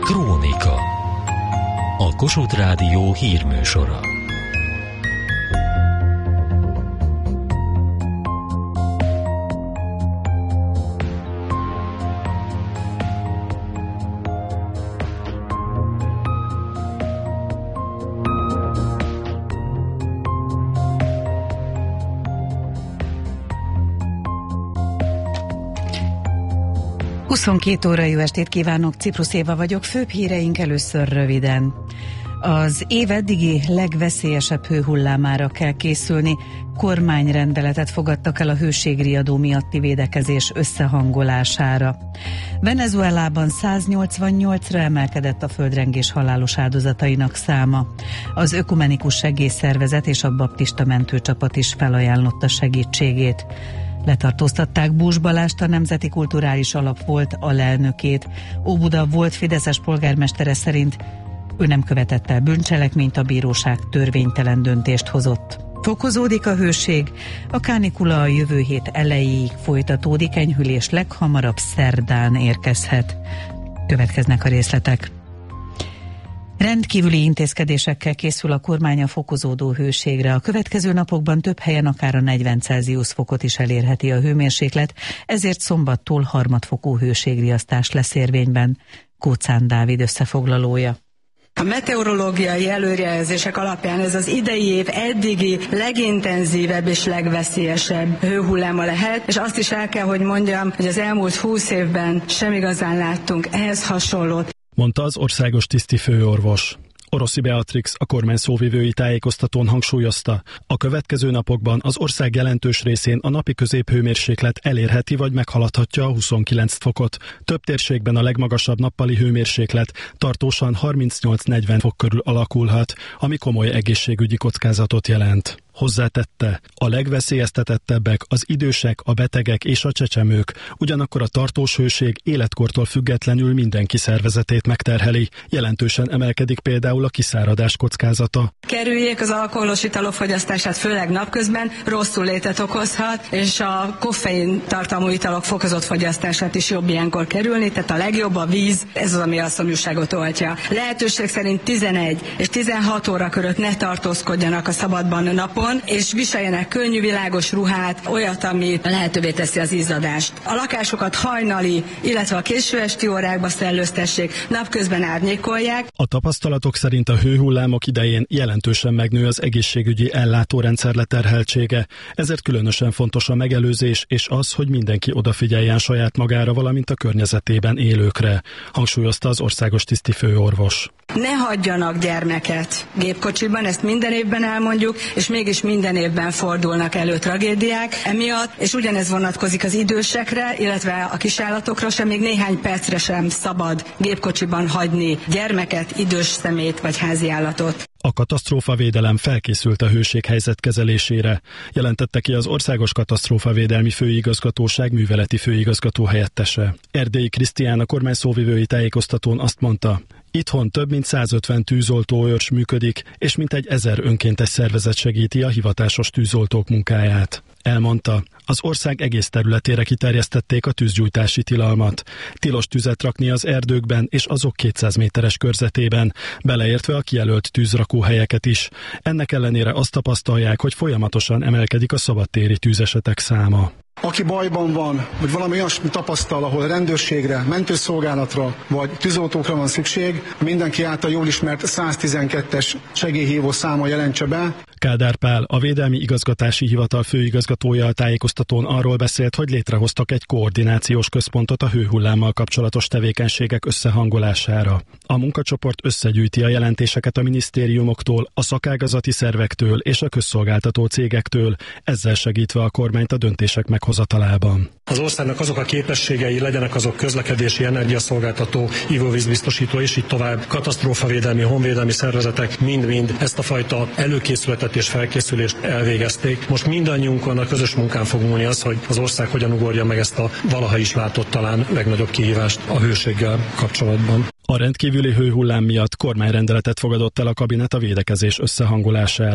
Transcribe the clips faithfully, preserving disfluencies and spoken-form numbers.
Krónika. A Kossuth Rádió hírműsora. huszonkét óra, jó estét kívánok, Ciprus Éva vagyok, főbb híreink először röviden. Az év eddigi legveszélyesebb hőhullámára kell készülni, kormányrendeletet fogadtak el a hőségriadó miatti védekezés összehangolására. Venezuelában száznyolcvannyolcra emelkedett a földrengés halálos áldozatainak száma. Az Ökumenikus Segélyszervezet és a baptista mentőcsapat is felajánlotta segítségét. Letartóztatták Bús Balást, a Nemzeti Kulturális Alap volt alelnökét. Óbuda volt fideszes polgármestere szerint ő nem követett el bűncselekményt, a bíróság törvénytelen döntést hozott. Fokozódik a hőség, a kánikula a jövő hét elejéig folytatódik, enyhülés leghamarabb szerdán érkezhet. Következnek a részletek. Rendkívüli intézkedésekkel készül a kormány a fokozódó hőségre. A következő napokban több helyen akár a negyven Celsius fokot is elérheti a hőmérséklet, ezért szombattól harmadfokú hőségriasztás lesz érvényben. Kóczán Dávid összefoglalója. A meteorológiai előrejelzések alapján ez az idei év eddigi legintenzívebb és legveszélyesebb hőhulláma lehet, és azt is el kell, hogy mondjam, hogy az elmúlt húsz évben sem igazán láttunk ehhez hasonlót, mondta az országos tisztifőorvos. Oroszi Beatrix a kormány szóvivői tájékoztatón hangsúlyozta, a következő napokban az ország jelentős részén a napi középhőmérséklet elérheti vagy meghaladhatja a huszonkilenc fokot. Több térségben a legmagasabb nappali hőmérséklet tartósan harmincnyolc-negyven fok körül alakulhat, ami komoly egészségügyi kockázatot jelent. Hozzátette, a legveszélyeztetettebbek az idősek, a betegek és a csecsemők, ugyanakkor a tartós hőség életkortól függetlenül mindenki szervezetét megterheli. Jelentősen emelkedik például a kiszáradás kockázata. Kerüljék az alkoholos italok fogyasztását, főleg napközben, rosszul létet okozhat, és a koffein tartalmú italok fokozott fogyasztását is jobb ilyenkor kerülni, tehát a legjobb a víz, ez az, ami a szomjúságot oltja. Lehetőség szerint tizenegy és tizenhat óra között ne tartózkodjanak a szabadban napon, és viseljenek könnyű, világos ruhát, olyat, ami lehetővé teszi az izzadást. A lakásokat hajnali, illetve a késő esti órákba szellőztessék, napközben árnyékolják. A tapasztalatok szerint a hőhullámok idején jelentősen megnő az egészségügyi ellátórendszer leterheltsége, ezért különösen fontos a megelőzés és az, hogy mindenki odafigyeljen saját magára, valamint a környezetében élőkre, hangsúlyozta az országos tisztifőorvos. Ne hagyjanak gyermeket gépkocsiban, ezt minden évben elmondjuk, és mégis minden évben fordulnak elő tragédiák emiatt, és ugyanez vonatkozik az idősekre, illetve a kisállatokra sem, még néhány percre sem szabad gépkocsiban hagyni gyermeket, idős szemét vagy háziállatot. A katasztrófavédelem felkészült a hőséghelyzet kezelésére, jelentette ki az Országos Katasztrófavédelmi Főigazgatóság műveleti főigazgató helyettese. Erdélyi Krisztián a kormány szóvivői tájékoztatón azt mondta, itthon több mint százötven tűzoltóőrs működik, és mintegy ezer önkéntes szervezet segíti a hivatásos tűzoltók munkáját. Elmondta, az ország egész területére kiterjesztették a tűzgyújtási tilalmat. Tilos tüzet rakni az erdőkben és azok kétszáz méteres körzetében, beleértve a kijelölt tűzrakóhelyeket is. Ennek ellenére azt tapasztalják, hogy folyamatosan emelkedik a szabadtéri tűzesetek száma. Aki bajban van, vagy valami olyasmi tapasztal, ahol rendőrségre, mentőszolgálatra vagy tűzoltókra van szükség, mindenki által jól ismert száztizenkettes segélyhívó száma jelentse be. Kádár Pál, a Védelmi Igazgatási Hivatal főigazgatója a tájékoztatón arról beszélt, hogy létrehoztak egy koordinációs központot a hőhullámmal kapcsolatos tevékenységek összehangolására. A munkacsoport összegyűjti a jelentéseket a minisztériumoktól, a szakágazati szervektől és a közszolgáltató cégektől, ezzel segítve a kormányt a döntések meghozatalában. Az országnak azok a képességei, legyenek azok közlekedési, energiaszolgáltató, ivóvízbiztosító és így tovább, katasztrófavédelmi, honvédelmi szervezetek mind-mind ezt a fajta előkészületet és felkészülést elvégezték. Most mindannyiunkon a közös munkán fog múlni az, hogy az ország hogyan ugorja meg ezt a valaha is látott talán legnagyobb kihívást a hőséggel kapcsolatban. A rendkívüli hőhullám miatt kormányrendeletet fogadott el a kabinet a védekezés összehangolására.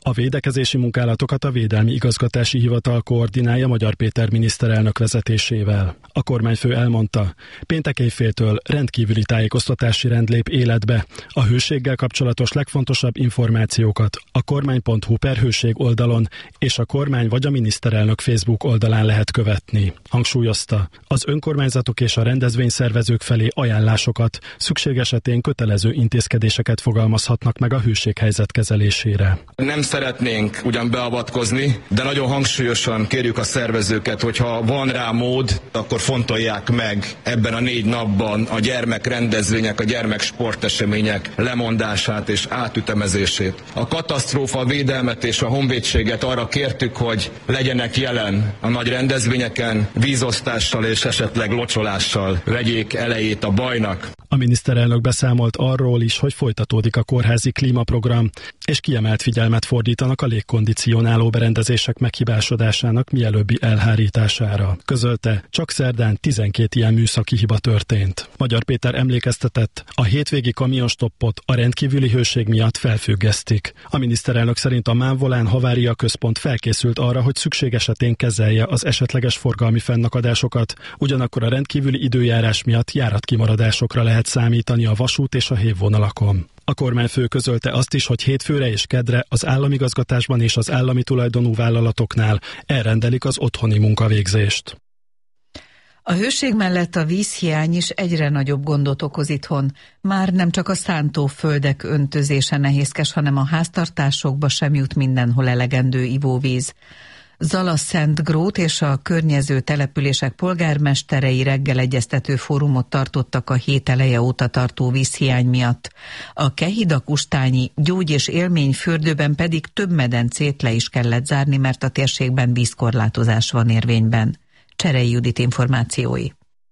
A védekezési munkálatokat a Védelmi Igazgatási Hivatal koordinálja Magyar Péter miniszterelnök vezetésével. A kormányfő elmondta, péntek éjféltől rendkívüli tájékoztatási rend lép életbe. A hőséggel kapcsolatos legfontosabb információkat a kormány pont hu per hőség oldalon és a kormány vagy a miniszterelnök Facebook oldalán lehet követni. Hangsúlyozta, az önkormányzatok és a rendezvényszervezők felé ajánlásokat, szükség esetén kötelező intézkedéseket fogalmazhatnak meg a hőséghelyzet kezelésére. Nem szeretnénk ugyan beavatkozni, de nagyon hangsúlyosan kérjük a szervezőket, hogyha van rá mód, akkor fontolják meg ebben a négy napban a gyermekrendezvények, a gyermeksportesemények lemondását és átütemezését. A katasztrófa védelmet és a honvédséget arra kértük, hogy legyenek jelen a nagy rendezvényeken, vízosztással és esetleg locsolással vegyék elejét a bajnak. A miniszterelnök beszámolt arról is, hogy folytatódik a kórházi klímaprogram, és kiemelt figyelmet fordítanak a légkondicionáló berendezések meghibásodásának mielőbbi elhárítására. Közölte, csak szerdán tizenkét ilyen műszaki hiba történt. Magyar Péter emlékeztetett, a hétvégi kamionstoppot a rendkívüli hőség miatt felfüggesztik. A miniszterelnök szerint a Mánvolán Havária Központ felkészült arra, hogy szükség esetén kezelje az esetleges forgalmi fennakadásokat, ugyanakkor a rendkívüli időjárás miatt járatkimaradásokra lehet számítani a vasút és a hévvonalakon. A kormányfő közölte azt is, hogy hétfőre és kedre az államigazgatásban és az állami tulajdonú vállalatoknál elrendelik az otthoni munkavégzést. A hőség mellett a vízhiány is egyre nagyobb gondot okoz itthon. Már nem csak a szántóföldek öntözése nehézkes, hanem a háztartásokba sem jut mindenhol elegendő ivóvíz. Zala-Szentgrót és a környező települések polgármesterei reggel egyeztető fórumot tartottak a hét eleje óta tartó vízhiány miatt. A Kehida-Kustányi gyógy- és élményfürdőben pedig több medencét le is kellett zárni, mert a térségben vízkorlátozás van érvényben. Cserei Judit információi.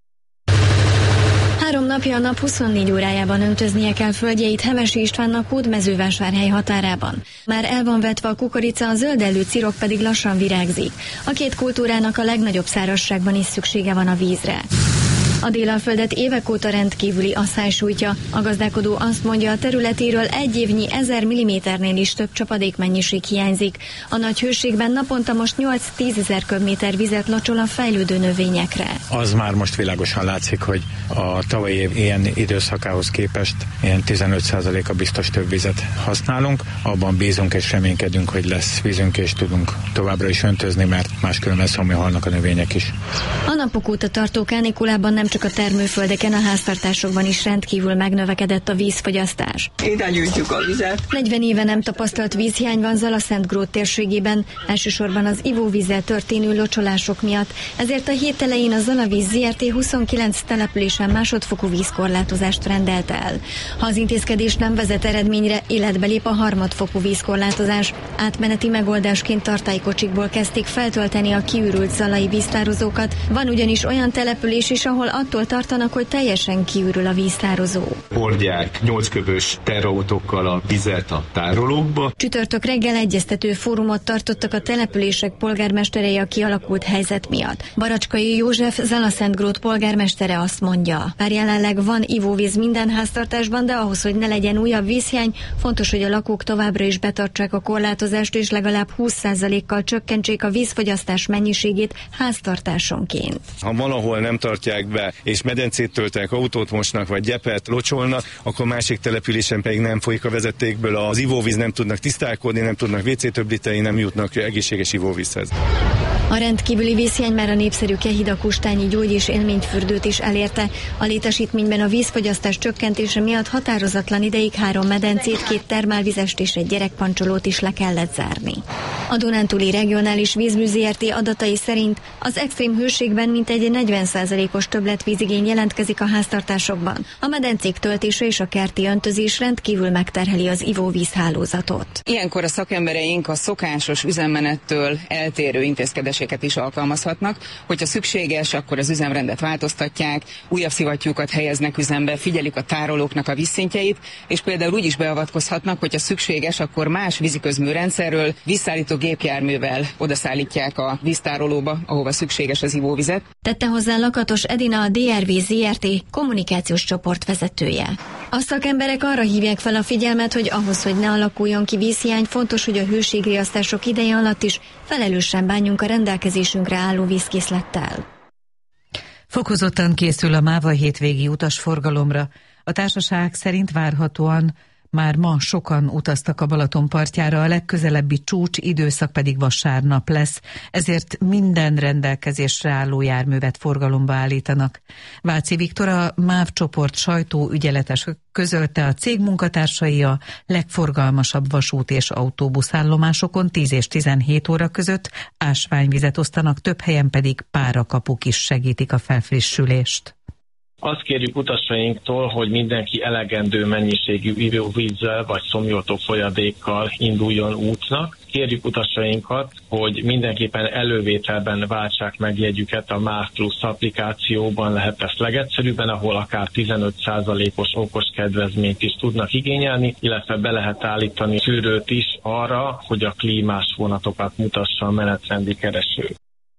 Három napja a nap huszonnégy órájában öntöznie kell földjeit Hevesi Istvánnak Hódmezővásárhely határában. Már el van vetve a kukorica, a zöldellő cirok pedig lassan virágzik. A két kultúrának a legnagyobb szárazságban is szüksége van a vízre. A Délalföldet évek óta rendkívüli asszály sújtja. A gazdálkodó azt mondja, a területéről egy évnyi ezer milliméternél is több csapadékmennyiség hiányzik. A nagy hőségben naponta most nyolc-tízezer köbméter vizet locsol a fejlődő növényekre. Az már most világosan látszik, hogy a tavalyi év ilyen időszakához képest ilyen tizenöt százaléka biztos több vizet használunk. Abban bízunk és reménykedünk, hogy lesz vízünk és tudunk továbbra is öntözni, mert máskülönben szomja halnak a növények is. A napok óta tartó kánikulában nem csak a termőföldeken, a háztartásokban is rendkívül megnövekedett a vízfogyasztás. Ide gyűjtjük a vizet. negyven éve nem tapasztalt vízhiány van Zala-Szentgrót térségében, elsősorban az ivóvízzel történő locsolások miatt, ezért a hét elején a Zalavíz zé er té huszonkilenc településen másodfokú vízkorlátozást rendelt el. Ha az intézkedés nem vezet eredményre, életbe lép a harmadfokú vízkorlátozás. Átmeneti megoldásként tartálykocsikból kezdték feltölteni a kiürült zalai víztározókat. Van ugyanis olyan település is, ahol attól tartanak, hogy teljesen kiürül a víztározó. Hordják nyolcköbös terautókkal a vizet a tárolókba. Csütörtök reggel egyeztető fórumot tartottak a települések polgármesterei a kialakult helyzet miatt. Baracskai József, Zala-Szentgrót polgármestere azt mondja, bár jelenleg van ivóvíz minden háztartásban, de ahhoz, hogy ne legyen újabb vízhiány, fontos, hogy a lakók továbbra is betartsák a korlátozást, és legalább húsz százalékkal csökkentsék a vízfogyasztás mennyiségét háztartásonként. Ha valahol nem tartják be, és medencét töltenek, autót mosnak, vagy gyepet locsolnak, akkor másik településen pedig nem folyik a vezetékből, az ivóvíz, nem tudnak tisztálkodni, nem tudnak vécét töblíteni, nem jutnak egészséges ivóvízhez. A rendkívüli vízhiány már a népszerű Kehida-Kustányi gyógy- és élményfürdőt is elérte. A létesítményben a vízfogyasztás csökkentése miatt határozatlan ideig három medencét, két termálvizest és egy gyerekpancsolót is le kellett zárni. A Dunántúli Regionális Vízmű zé er té adatai szerint az extrém hőségben mintegy negyven százalékos többletvízigény jelentkezik a háztartásokban. A medencék töltése és a kerti öntözés rendkívül megterheli az ivóvízhálózatot. Ilyenkor a szakembereink a szokásos üzemmenettől eltérő intézkedéseket is alkalmazhatnak. Hogyha szükséges, akkor az üzemrendet változtatják, újabb szivattyúkat helyeznek üzembe, figyelik a tárolóknak a vízszintjeit, és például úgy is beavatkozhatnak, hogyha szükséges, akkor más víziközmű rendszerről vízszállító gépjárművel odaszállítják a víztárolóba, ahova szükséges az ivóvizet. Tette hozzá Lakatos Edina, a dé er vé zé er té kommunikációs csoport vezetője. A szakemberek arra hívják fel a figyelmet, hogy ahhoz, hogy ne alakuljon ki vízhiány, fontos, hogy a hőségriasztások ideje alatt is felelősen bánjunk a rendelkezésünkre álló vízkészlettel. Fokozottan készül a MÁV a hétvégi utasforgalomra. A társaság szerint várhatóan már ma sokan utaztak a Balaton partjára, a legközelebbi csúcs időszak pedig vasárnap lesz, ezért minden rendelkezésre álló járművet forgalomba állítanak. Váci Viktor, a MÁV csoport sajtóügyeletes közölte, a cég munkatársai a legforgalmasabb vasút és autóbuszállomásokon tíz és tizenhét óra között ásványvizet osztanak, több helyen pedig párakapuk is segítik a felfrissülést. Azt kérjük utasainktól, hogy mindenki elegendő mennyiségű ivóvízzel vagy szomjoltó folyadékkal induljon útnak. Kérjük utasainkat, hogy mindenképpen elővételben váltsák meg jegyüket a MÁV Plusz applikációban, lehet ezt legegyszerűbben, ahol akár tizenöt százalékos okos kedvezményt is tudnak igényelni, illetve be lehet állítani szűrőt is arra, hogy a klímás vonatokat mutassa a menetrendi kereső.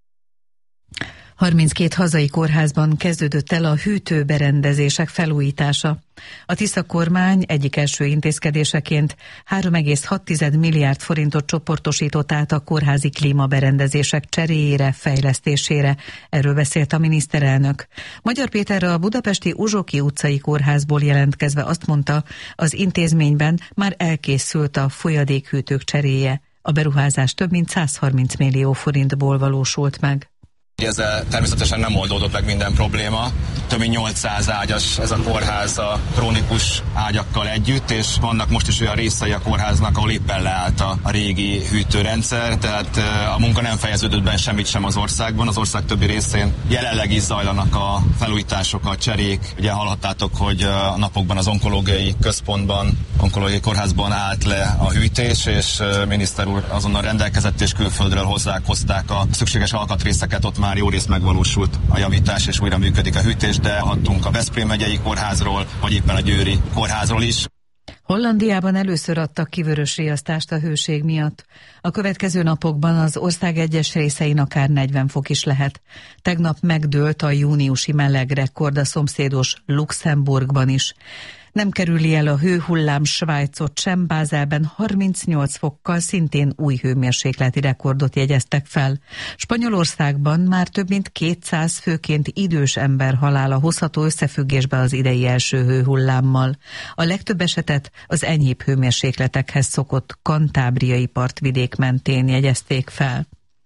harminckét hazai kórházban kezdődött el a hűtőberendezések felújítása. A Tisza kormány egyik első intézkedéseként három egész hat milliárd forintot csoportosított át a kórházi klímaberendezések cseréjére, fejlesztésére. Erről beszélt a miniszterelnök. Magyar Péter a budapesti Uzsoki utcai kórházból jelentkezve azt mondta, az intézményben már elkészült a folyadékhűtők cseréje. A beruházás több mint száz harminc millió forintból valósult meg. Ezzel természetesen nem oldódott meg minden probléma. Több mint nyolcszáz ágyas ez a kórház a krónikus ágyakkal együtt, és vannak most is olyan részei a kórháznak, ahol éppen leállt a, a régi hűtőrendszer, tehát a munka nem fejeződött be semmit sem az országban. Az ország többi részén jelenleg is zajlanak a felújítások, a cserék. Ugye hallhattátok, hogy a napokban az onkológiai központban, onkológiai kórházban állt le a hűtés, és miniszter úr azonnal rendelkezett, és külföldről hozzák, hozták a szükséges alkatrészeket, ott már jó részt megvalósult a javítás, és újra működik a hűtés, de hattunk a Veszprém megyei kórházról, vagy éppen a győri kórházról is. Hollandiában először adtak ki vörös riasztást a hőség miatt. A következő napokban az ország egyes részein akár negyven fok is lehet. Tegnap megdőlt a júniusi meleg rekord a szomszédos Luxemburgban is. Nem kerüli el a hőhullám Svájcot sem, Bázelben harmincnyolc fokkal szintén új hőmérsékleti rekordot jegyeztek fel. Spanyolországban már több mint kétszáz főként idős ember halála hozható összefüggésbe az idei első hőhullámmal. A legtöbb esetet az enyhébb hőmérsékletekhez szokott kantábriai partvidék mentén jegyezték fel.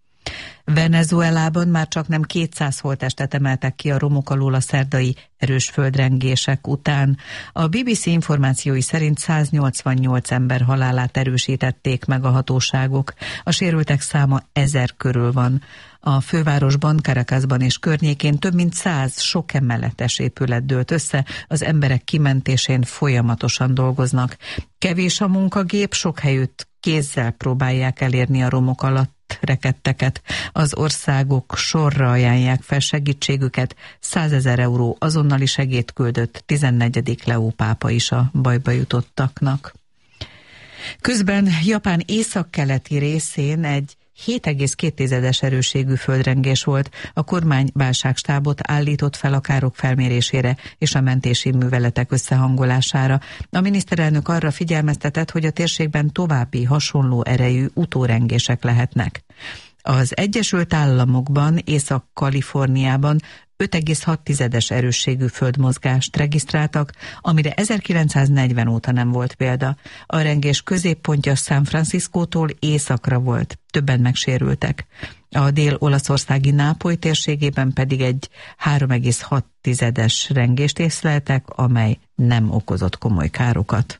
Venezuelában már csak nem kétszáz holttestet emeltek ki a romok alól a szerdai erős földrengések után. A bé bé cé információi szerint száznyolcvannyolc ember halálát erősítették meg a hatóságok. A sérültek száma ezer körül van. A fővárosban, Caracasban és környékén több mint száz sok emeletes épület dőlt össze, az emberek kimentésén folyamatosan dolgoznak. Kevés a munkagép, sok helyütt kézzel próbálják elérni a romok alatt rekedteket. Az országok sorra ajánlják fel segítségüket, százezer euró azonnali segélyt küldött tizennegyedik Leó pápa is a bajba jutottaknak. Közben Japán északkeleti részén egy hét egész két erősségű földrengés volt. A kormány válságstábot állított fel a károk felmérésére és a mentési műveletek összehangolására. A miniszterelnök arra figyelmeztetett, hogy a térségben további hasonló erejű utórengések lehetnek. Az Egyesült Államokban, Észak-Kaliforniában öt egész hat erősségű földmozgást regisztráltak, amire ezerkilencszáznegyven óta nem volt példa. A rengés középpontja San Franciscótól északra volt, többen megsérültek. A dél-olaszországi Nápoly térségében pedig egy három egész hat rengést észleltek, amely nem okozott komoly károkat.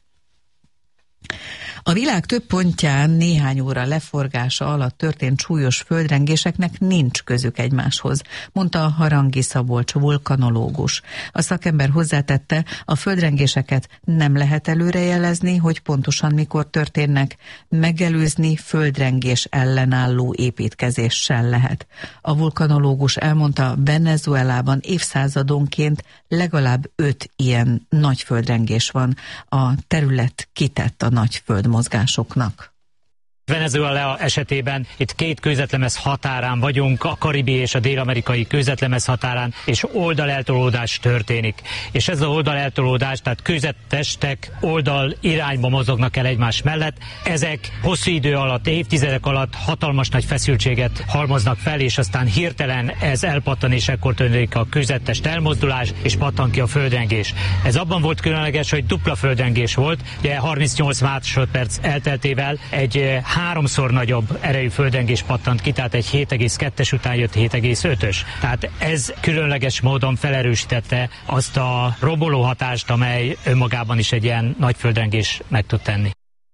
A világ több pontján néhány óra leforgása alatt történt súlyos földrengéseknek nincs közük egymáshoz, mondta a Harangi Szabolcs vulkanológus. A szakember hozzátette, a földrengéseket nem lehet előrejelezni, hogy pontosan mikor történnek, megelőzni földrengés ellenálló építkezéssel lehet. A vulkanológus elmondta, Venezuelában évszázadonként legalább öt ilyen nagy földrengés van. A terület kitett a nagy földmozgásoknak. Venezuela esetében itt két kőzetlemez határán vagyunk, a karibi és a dél-amerikai kőzetlemez határán, és oldaleltolódás történik. És ez az oldaleltolódás, tehát kőzettestek oldal irányba mozognak el egymás mellett. Ezek hosszú idő alatt, évtizedek alatt hatalmas nagy feszültséget halmoznak fel, és aztán hirtelen ez elpattan, és ekkor történik a kőzettest elmozdulás, és pattan ki a földrengés. Ez abban volt különleges, hogy dupla földrengés volt, ugye harmincnyolc másodperc elteltével egy háromszor nagyobb erejű földrengés pattant ki, tehát egy hét egész kettes után jött hét egész ötös. Tehát ez különleges módon felerősítette azt a romboló hatást, amely önmagában is egy ilyen nagy földrengés meg tud tenni.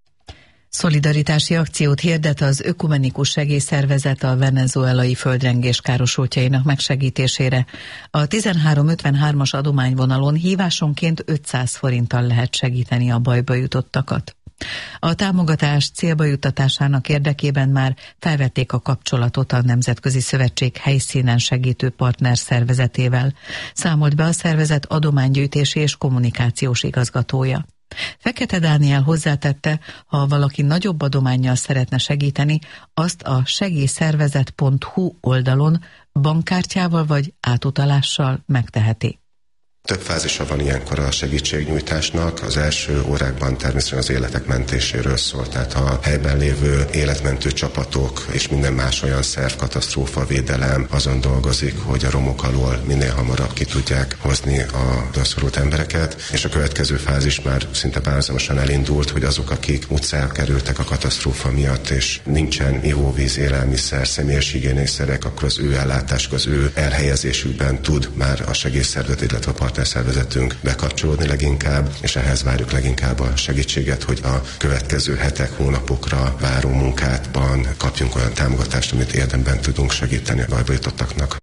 Szolidaritási akciót hirdet az Ökumenikus Segélyszervezet a venezuelai földrengés károsultjainak megsegítésére. A tizenhárom ötvenhármas adományvonalon hívásonként ötszáz forinttal lehet segíteni a bajba jutottakat. A támogatás célba juttatásának érdekében már felvették a kapcsolatot a Nemzetközi Szövetség helyszínen segítő partner szervezetével, számolt be a szervezet adománygyűjtési és kommunikációs igazgatója. Fekete Dániel hozzátette, ha valaki nagyobb adománnyal szeretne segíteni, azt a segélyszervezet pont hu oldalon bankkártyával vagy átutalással megteheti. Több fázisa van ilyenkor a segítségnyújtásnak. Az első órákban természetesen az életek mentéséről szól, tehát a helyben lévő életmentő csapatok és minden más olyan szerv, katasztrófavédelem azon dolgozik, hogy a romok alól minél hamarabb ki tudják hozni a rászorult embereket, és a következő fázis már szinte párhuzamosan elindult, hogy azok, akik utcára kerültek a katasztrófa miatt, és nincsen ivóvíz, élelmiszer, személyes higiénészerek, akkor az ő ellátásuk, az ő elhelyezésükben tud már a segélyszervezet, illetve a partnerszervezetünk bekapcsolódni leginkább, és ehhez várjuk leginkább a segítséget, hogy a következő hetek, hónapokra váró munkátban kapjunk olyan támogatást, amit érdemben tudunk segíteni a bajba jutottaknak.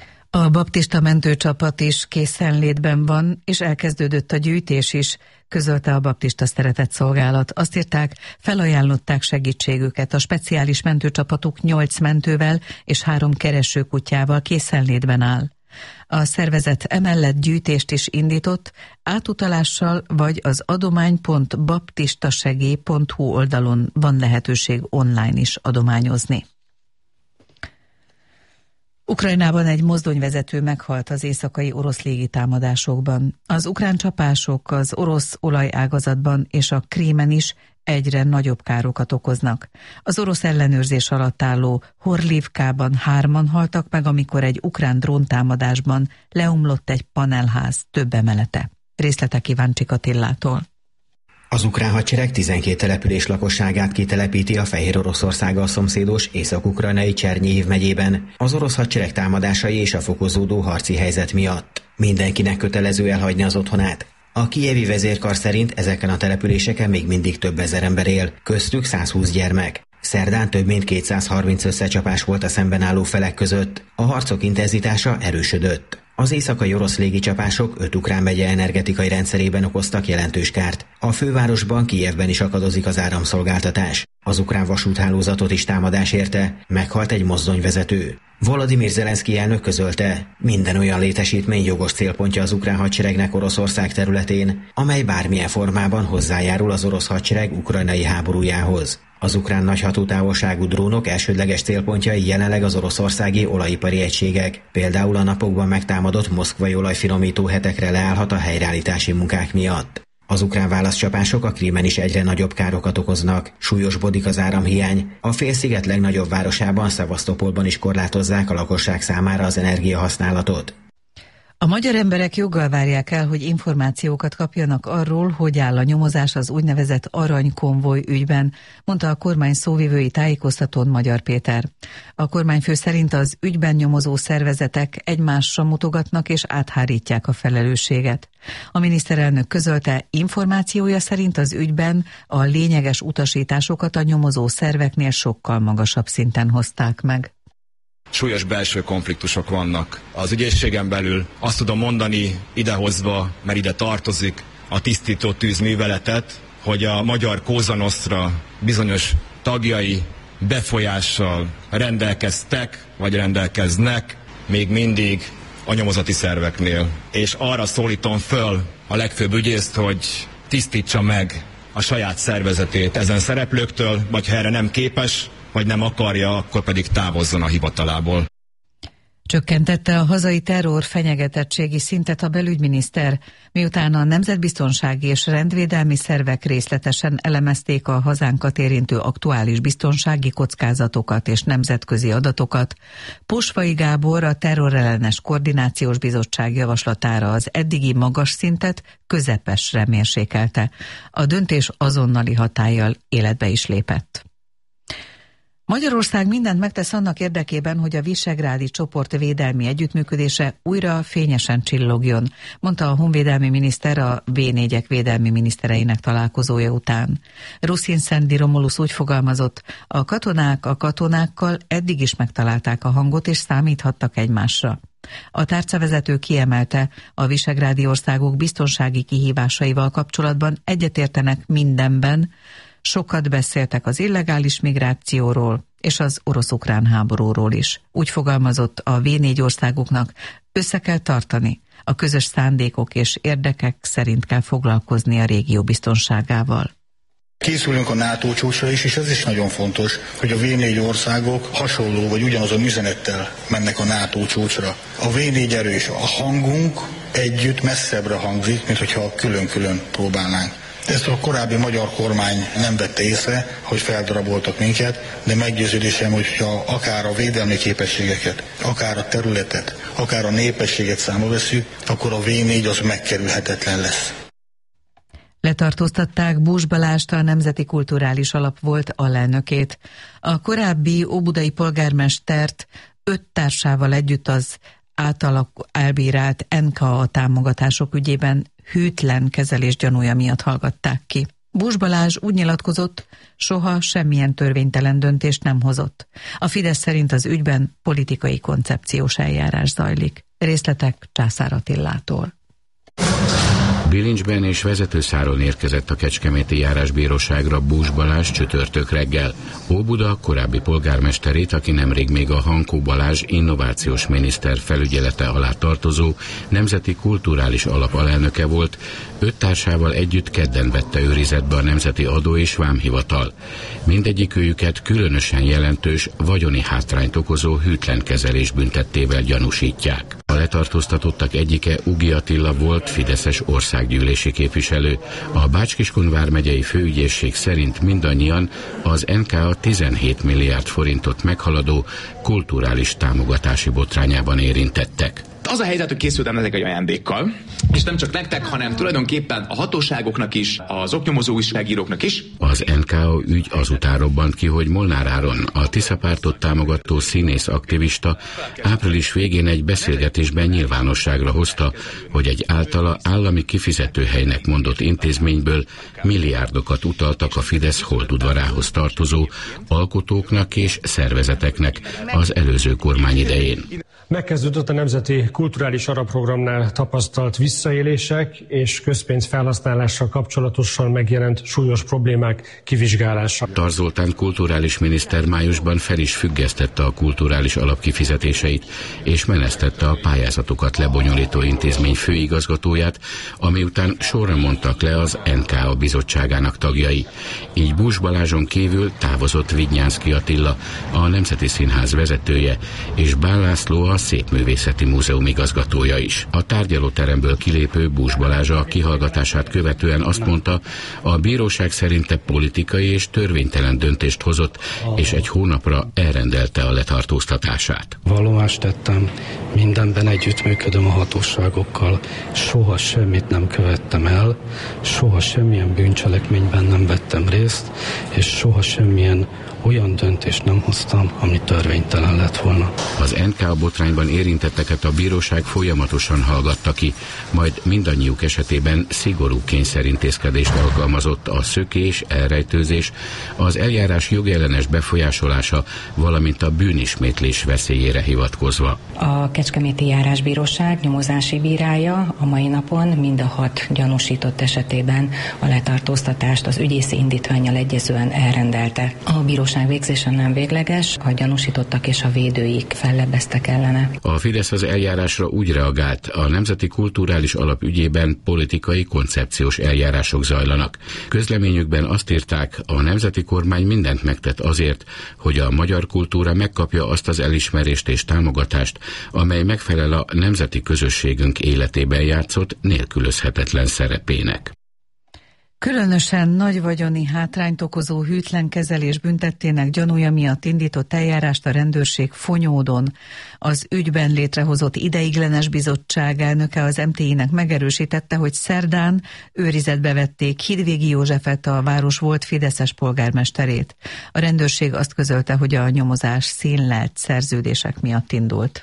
A baptista mentőcsapat is készenlétben van, és elkezdődött a gyűjtés is, közölte a Baptista Szeretett Szolgálat. Azt írták, felajánlották segítségüket. A speciális mentőcsapatuk nyolc mentővel és három keresőkutyával készenlétben áll. A szervezet emellett gyűjtést is indított, átutalással vagy az adomány pont baptistasegély pont hu oldalon van lehetőség online is adományozni. Ukrajnában egy mozdonyvezető meghalt az éjszakai orosz légitámadásokban. Az ukrán csapások az orosz olajágazatban és a Krímen is egyre nagyobb károkat okoznak. Az orosz ellenőrzés alatt álló Horlivkában hárman haltak meg, amikor egy ukrán dróntámadásban leomlott egy panelház több emelete. Részletek Iváncsik Attillától. Az ukrán hadsereg tizenkét település lakosságát kitelepíti a Fehér Oroszországgal szomszédos észak-ukrajnai Csernyív megyében az orosz hadsereg támadásai és a fokozódó harci helyzet miatt. Mindenkinek kötelező elhagyni az otthonát. A kijevi vezérkar szerint ezeken a településeken még mindig több ezer ember él, köztük száz húsz gyermek. Szerdán több mint kétszázharminc összecsapás volt a szemben álló felek között. A harcok intenzitása erősödött. Az éjszakai orosz légicsapások öt ukrán megye energetikai rendszerében okoztak jelentős kárt. A fővárosban, Kijevben is akadozik az áramszolgáltatás. Az ukrán vasúthálózatot is támadás érte, meghalt egy mozdonyvezető. Volodymyr Zelenszky elnök közölte, minden olyan létesítmény jogos célpontja az ukrán hadseregnek Oroszország területén, amely bármilyen formában hozzájárul az orosz hadsereg ukrajnai háborújához. Az ukrán nagyhatótávolságú drónok elsődleges célpontjai jelenleg az oroszországi olajipari egységek. Például a napokban megtámadott moszkvai olajfinomító hetekre leállhat a helyreállítási munkák miatt. Az ukrán válaszcsapások a Krímen is egyre nagyobb károkat okoznak, súlyosbodik az áramhiány. A félsziget legnagyobb városában, Szevasztopolban is korlátozzák a lakosság számára az energiahasználatot. A magyar emberek joggal várják el, hogy információkat kapjanak arról, hogy áll a nyomozás az úgynevezett aranykonvoj ügyben, mondta a kormány szóvivői tájékoztatón Magyar Péter. A kormányfő szerint az ügyben nyomozó szervezetek egymásra mutogatnak és áthárítják a felelősséget. A miniszterelnök közölte, információja szerint az ügyben a lényeges utasításokat a nyomozó szerveknél sokkal magasabb szinten hozták meg. Súlyos belső konfliktusok vannak. Az ügyészségen belül azt tudom mondani idehozva, mert ide tartozik a tisztító tűz műveletet, hogy a magyar Cosa Nostra bizonyos tagjai befolyással rendelkeztek, vagy rendelkeznek még mindig a nyomozati szerveknél. És arra szólítom föl a legfőbb ügyészt, hogy tisztítsa meg a saját szervezetét ezen szereplőktől, vagy ha erre nem képes, vagy nem akarja, akkor pedig távozzon a hivatalából. Csökkentette a hazai terror fenyegetettségi szintet a belügyminiszter, miután a nemzetbiztonsági és rendvédelmi szervek részletesen elemezték a hazánkat érintő aktuális biztonsági kockázatokat és nemzetközi adatokat. Posvai Gábor a Terrorellenes Koordinációs Bizottság javaslatára az eddigi magas szintet közepesre mérsékelte. A döntés azonnali hatállyal életbe is lépett. Magyarország mindent megtesz annak érdekében, hogy a visegrádi csoport védelmi együttműködése újra fényesen csillogjon, mondta a honvédelmi miniszter a vé négyek védelmi minisztereinek találkozója után. Ruszin Szendi Romulusz úgy fogalmazott, a katonák a katonákkal eddig is megtalálták a hangot és számíthattak egymásra. A tárcavezető kiemelte, a visegrádi országok biztonsági kihívásaival kapcsolatban egyetértenek mindenben. Sokat beszéltek az illegális migrációról és az orosz-ukrán háborúról is. Úgy fogalmazott, a vé négy országoknak össze kell tartani, a közös szándékok és érdekek szerint kell foglalkozni a régió biztonságával. Készülünk a NATO csúcsra is, és ez is nagyon fontos, hogy a vé négy országok hasonló vagy ugyanazon üzenettel mennek a NATO csúcsra. A vé négy erős, a hangunk együtt messzebbre hangzik, mint hogyha külön-külön próbálnánk. Ezt a korábbi magyar kormány nem vette észre, hogy feldaraboltak minket, de meggyőződésem, hogyha akár a védelmi képességeket, akár a területet, akár a népességet számba vesszük, akkor a vé négy az megkerülhetetlen lesz. Letartóztatták Bús Balást, a Nemzeti Kulturális Alap volt alelnökét. A korábbi óbudai polgármestert öt társával együtt az általak elbírált en ká á támogatások ügyében hűtlen kezelés gyanúja miatt hallgatták ki. Bús Balázs úgy nyilatkozott, soha semmilyen törvénytelen döntést nem hozott. A Fidesz szerint az ügyben politikai koncepciós eljárás zajlik. Részletek Császár Attilától. Bilincsben és Vezetőszáron érkezett a kecskeméti járásbíróságra Bús Balázs csütörtök reggel. Óbuda korábbi polgármesterét, aki nemrég még a Hankó Balázs innovációs miniszter felügyelete alá tartozó Nemzeti Kulturális Alap alelnöke volt, öt társával együtt kedden vette őrizetbe a Nemzeti Adó és Vámhivatal. Mindegyikőjüket különösen jelentős vagyoni hátrányt okozó hűtlen kezelés büntettével gyanúsítják. A letartóztatottak egyike Ugi Attila volt fideszes országgyűlési képviselő. A Bács-Kiskun vármegyei főügyészség szerint mindannyian az en ká á tizenhét milliárd forintot meghaladó kulturális támogatási botrányában érintettek. Az a helyzet, hogy készültem ezek egy ajándékkal, és nem csak nektek, hanem tulajdonképpen a hatóságoknak is, az oknyomozó újságíróknak is. Az en ká á ügy azután robbant ki, hogy Molnár Áron, a Tisza pártot támogató színész aktivista április végén egy beszélgetésben nyilvánosságra hozta, hogy egy általa állami kifizetőhelynek mondott intézményből milliárdokat utaltak a Fidesz holdudvarához tartozó alkotóknak és szervezeteknek az előző kormány idején. Megkezdődött a Nemzeti Kulturális Alapprogramnál tapasztalt visszaélések és közpénz felhasználással kapcsolatosan megjelent súlyos problémák kivizsgálása. Tarz Zoltán kulturális miniszter májusban fel is függesztette a kulturális alap kifizetéseit, és menesztette a pályázatokat lebonyolító intézmény főigazgatóját, ami után sorra mondtak le az en ká á bizottságának tagjai. Így Bús Balázson kívül távozott Vidnyánszky Attila, a Nemzeti Színház vezetője, és Bán László, a Szépművészeti Múzeum igazgatója is. A tárgyalóteremből kilépő Bús Balázs a kihallgatását követően azt mondta, a bíróság szerinte politikai és törvénytelen döntést hozott, és egy hónapra elrendelte a letartóztatását. Vallomást tettem, mindenben együttműködöm a hatóságokkal, soha semmit nem követtem el, soha semmilyen bűncselekményben nem vettem részt, és soha semmilyen olyan döntést nem hoztam, ami törvénytelen lett volna. Az en ká á botrányban érintetteket a bíróság folyamatosan hallgatta ki, majd mindannyiuk esetében szigorú kényszerintézkedést alkalmazott a szökés, elrejtőzés, az eljárás jogellenes befolyásolása, valamint a bűnismétlés veszélyére hivatkozva. A Kecskeméti Járásbíróság nyomozási bírája a mai napon mind a hat gyanúsított esetében a letartóztatást az ügyészi indítvánnyal egyezően elrendelte. A bíróság végzése nem végleges, a gyanúsítottak és a védőik fellebbeztek ellene. A Fidesz az eljárásra úgy reagált, a Nemzeti Kulturális Alap ügyében politikai koncepciós eljárások zajlanak. Közleményükben azt írták, a nemzeti kormány mindent megtett azért, hogy a magyar kultúra megkapja azt az elismerést és támogatást, amely megfelel a nemzeti közösségünk életében játszott nélkülözhetetlen szerepének. Különösen nagy vagyoni hátrányt okozó hűtlen kezelés büntettének gyanúja miatt indított eljárást a rendőrség Fonyódon. Az ügyben létrehozott ideiglenes bizottság elnöke az em té i-nek megerősítette, hogy szerdán őrizetbe vették Hidvégi Józsefet, a város volt fideszes polgármesterét. A rendőrség azt közölte, hogy a nyomozás színlelt szerződések miatt indult.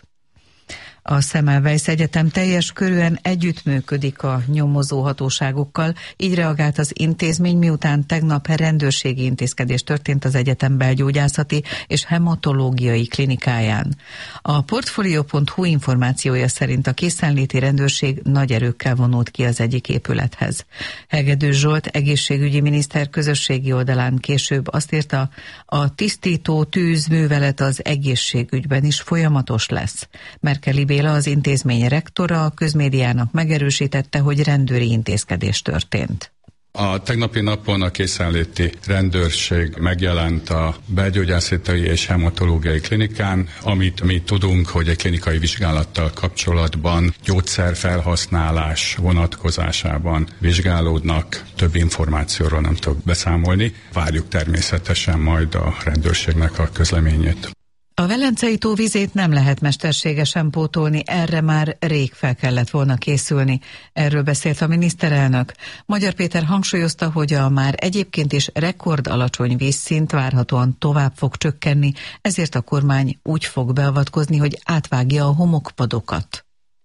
A Semmelweis Egyetem teljes körűen együttműködik a nyomozó hatóságokkal, így reagált az intézmény, miután tegnap rendőrségi intézkedés történt az egyetem belgyógyászati és hematológiai klinikáján. A Portfolio pont hu információja szerint a készenléti rendőrség nagy erőkkel vonult ki az egyik épülethez. Hegedű Zsolt egészségügyi miniszter közösségi oldalán később azt írta, a tisztító tűzművelet az egészségügyben is folyamatos lesz. Merkeli Béla, az intézmény rektora, a közmédiának megerősítette, hogy rendőri intézkedés történt. A tegnapi napon a készenléti rendőrség megjelent a belgyógyászati és hematológiai klinikán, amit mi tudunk, hogy egy klinikai vizsgálattal kapcsolatban gyógyszerfelhasználás vonatkozásában vizsgálódnak. Több információról nem tudok beszámolni. Várjuk természetesen majd a rendőrségnek a közleményét. A Velencei tó vizét nem lehet mesterségesen pótolni, erre már rég fel kellett volna készülni. Erről beszélt a miniszterelnök. Magyar Péter hangsúlyozta, hogy a már egyébként is rekord alacsony vízszint várhatóan tovább fog csökkenni, ezért a kormány úgy fog beavatkozni, hogy átvágja a homokpadokat.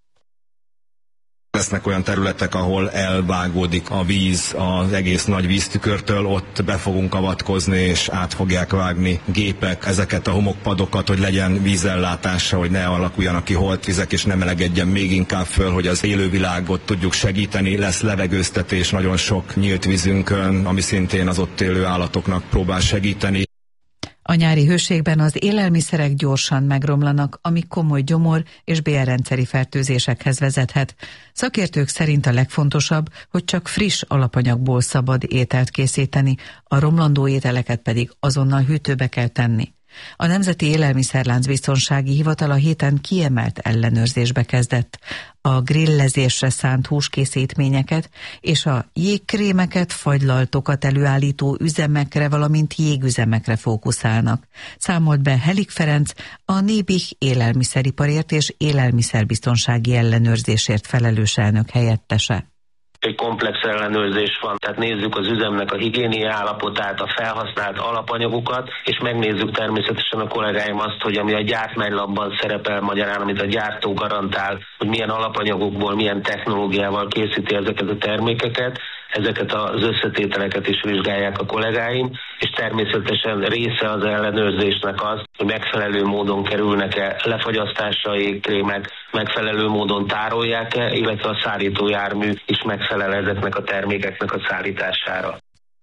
Lesznek olyan területek, ahol elvágódik a víz az egész nagy víztükörtől, ott be fogunk avatkozni, és át fogják vágni gépek ezeket a homokpadokat, hogy legyen vízellátása, hogy ne alakuljanak ki holtvizek, és ne melegedjen még inkább föl, hogy az élővilágot tudjuk segíteni. Lesz levegőztetés nagyon sok nyílt vízünkön, ami szintén az ott élő állatoknak próbál segíteni. A nyári hőségben az élelmiszerek gyorsan megromlanak, ami komoly gyomor- és bélrendszeri fertőzésekhez vezethet. Szakértők szerint a legfontosabb, hogy csak friss alapanyagból szabad ételt készíteni, a romlandó ételeket pedig azonnal hűtőbe kell tenni. A Nemzeti Élelmiszerláncbiztonsági Hivatal a héten kiemelt ellenőrzésbe kezdett. A grillezésre szánt húskészítményeket és a jégkrémeket, fagylaltokat előállító üzemekre, valamint jégüzemekre fókuszálnak. Számolt be Helik Ferenc, a Nébih élelmiszeriparért és élelmiszerbiztonsági ellenőrzésért felelős elnök helyettese. Egy komplex ellenőrzés van, tehát nézzük az üzemnek a higiénia állapotát, a felhasznált alapanyagokat, és megnézzük természetesen a kollégáim azt, hogy ami a gyártmánylapban szerepel magyarán, amit a gyártó garantál, hogy milyen alapanyagokból, milyen technológiával készíti ezeket a termékeket, ezeket az összetételeket is vizsgálják a kollégáim, és természetesen része az ellenőrzésnek az, hogy megfelelő módon kerülnek-e lefagyasztásra a jégkrémek, megfelelő módon tárolják-e, illetve a szállítójármű is megfelel ezeknek a termékeknek a szállítására.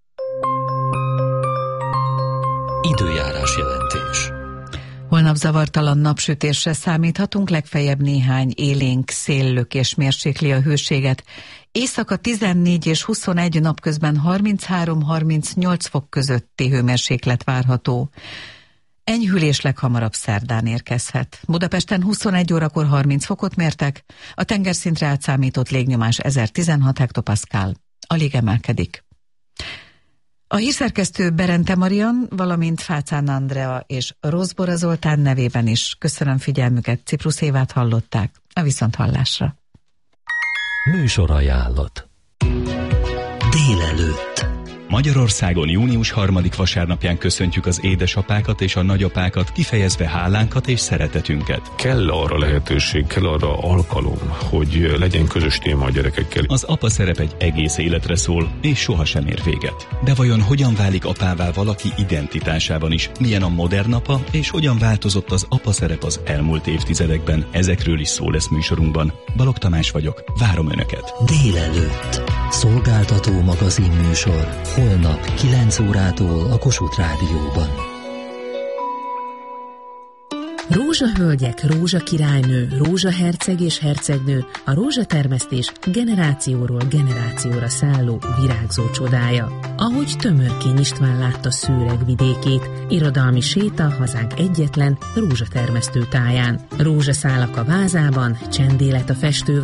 Időjárás jelentés. Holnap zavartalan napsütésre számíthatunk, legfeljebb néhány élénk széllökés mérsékli a hőséget. Éjszaka tizennégy és huszonegy, napközben harminchárom-harmincnyolc fok közötti hőmérséklet várható. Enyhülés leghamarabb szerdán érkezhet. Budapesten huszonegy órakor harminc fokot mértek, a tengerszintre átszámított légnyomás ezertizenhat hektopaszkál. Alig emelkedik. A hírszerkesztő Berente Marian, valamint Fácán Andrea és Rozbora Zoltán nevében is köszönöm figyelmüket, Ciprusz Évát hallották. A viszonthallásra. Műsor ajánlott. Délelőtt. Magyarországon június harmadik vasárnapján köszöntjük az édesapákat és a nagyapákat, kifejezve hálánkat és szeretetünket. Kell arra lehetőség, kell arra alkalom, hogy legyen közös téma a gyerekekkel. Az apa szerep egy egész életre szól, és sohasem ér véget. De vajon hogyan válik apává valaki identitásában is? Milyen a modern apa, és hogyan változott az apa szerep az elmúlt évtizedekben? Ezekről is szó lesz műsorunkban. Balogh Tamás vagyok, várom Önöket. Délelőtt. Szolgáltató magazin műsor. Holnap kilenc órától a Kossuth Rádióban. Rózsahölgyek, rózsakirálynő, rózsaherceg és hercegnő, a rózsatermesztés generációról generációra szálló virágzó csodája. Ahogy Tömörkény István látta Szőreg vidékét, irodalmi séta hazánk egyetlen rózsatermesztő táján. Rózsaszálak a vázában, csendélet a festő